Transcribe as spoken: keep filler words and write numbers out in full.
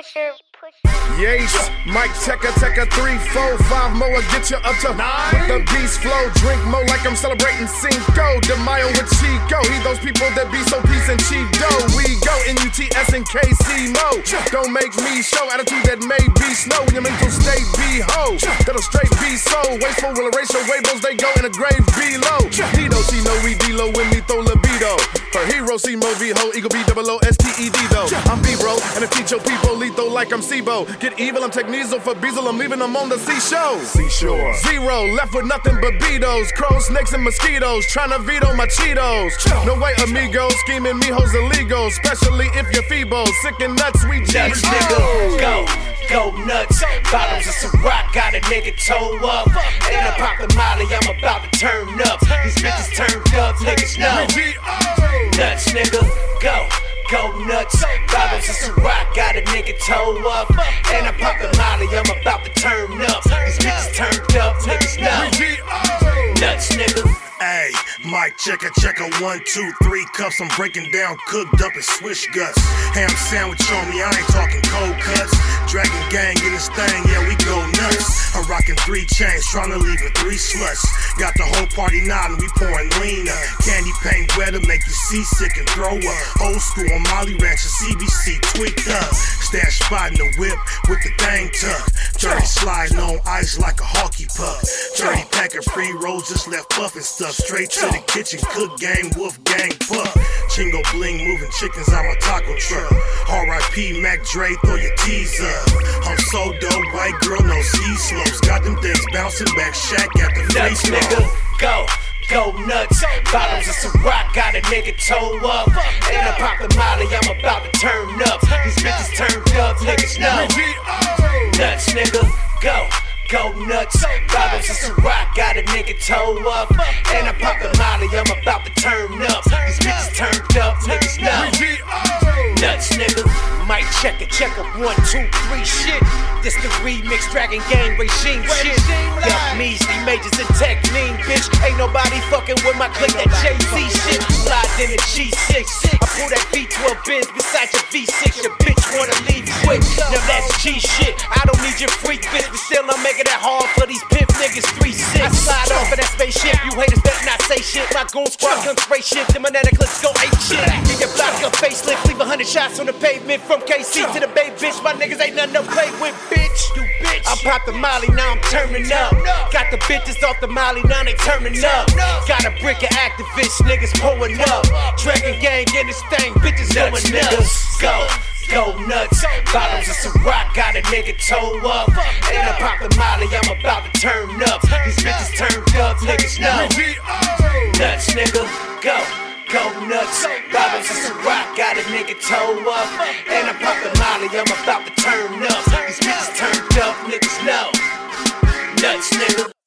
Pusher, pusher. Yates, Mike Checker, Checker, three, four, five more, get you up to nine. With the beast flow, drink more like I'm celebrating Cinco de Mayo with Chico. He those people that be so peace and cheap dough. We go N U T S and K C mode. Don't make me show attitude that may be snow. When your mental state be ho, that'll straight be so. Wasteful will erase your waivos, they go in a grave below. Nito, she know we D-Lo when we throw libido. Her hero, C-Mo, V-Ho, Eagle B, double O, S T E D though. I'm B-Bro, and I teach your people lethal like I'm Sibo. Get evil, I'm Technizo for Beazle, I'm leaving them on the seashore. Seashore. Zero, left with nothing but beetles. Crows, snakes, and mosquitoes, trying to veto my Cheetos. No way, amigos, scheming me hoes illegal. Especially if you're feeble, sick and nuts, we nuts, nigga, go. Go nuts, bottles of Ciroc, got a nigga toe up. And I pop the Molly, I'm about to turn up. These bitches turned up, niggas know. Nuts, nigga, go. Go nuts, bottles of Ciroc, got a nigga toe up. And I pop the Molly, I'm about to turn up. These bitches turned up, niggas know. Nuts, nigga. Ayy, Mike checker, checker, one, two, three cups. I'm breaking down, cooked up and swish guts. Ham sandwich on me, I ain't talking cold cuts. Dragon gang in this thing, yeah, we go nuts. I'm rocking three chains, trying to leave with three sluts. Got the whole party nodding, we pouring lean up. Candy paint weather, make you seasick and throw up. Old school on Molly Ranch and C B C tweaked up. Stash spot in the whip with the thing tucked. Dirty sliding on ice like a hockey puck. Dirty pack of free rolls, just left puffin' stuff. Straight to the kitchen, cook gang, wolf gang, fuck. Chingo bling, moving chickens on my taco truck. R I P Mac Dre, throw your tees up. I'm so dope, white girl, no ski slopes. Got them things bouncing back, Shaq at the free Nuts, throw. nigga, go. Go nuts, bottles of Ciroc, got a nigga toe up. And I pop the Molly, I'm about to turn up. These bitches turned up, niggas know. Nuts, nigga, go. Go nuts, bottles of Ciroc, got a nigga toe up. And I pop the Molly, I'm about to turn up. These bitches turned up, niggas know. Nuts, nigga. Mike checker, checker, one, two, three, shit. This the remix, Dragon Gang regime shit. Yup, measly majors and technique, bitch. Ain't nobody fucking with my clique, that Jay-Z shit. Slide in a G six. I pull that V twelve Benz beside your V six. Your bitch wanna leave quick. Now that's G shit. I don't need your freak bitch, but still I'm making that hard for these pimp niggas. three six. I slide off of that spaceship. You haters better not say shit. My goon squad come spray shit. Them banana clips go ape shit. Get your block a facelift. Leave a hundred shots on the pavement from K C to the Bay, bitch. My niggas ain't nothing to play with, bitch. You bitch. I pop the Molly, now I'm turning up. Got the bitches off the Molly, now they turning up. Got a brick of activists, niggas pulling up. Dragon Gang in this thing, bitches going nuts. Go. Go nuts, bottles of Ciroc, got a nigga toe up. And I pop the Molly, I'm about to turn up. These bitches turned up, niggas know. Nuts, nigga, go. Go nuts, bottles of Ciroc, got a nigga toe up. And I pop the Molly, I'm about to turn up. These bitches turned up, niggas know. Nuts, nigga.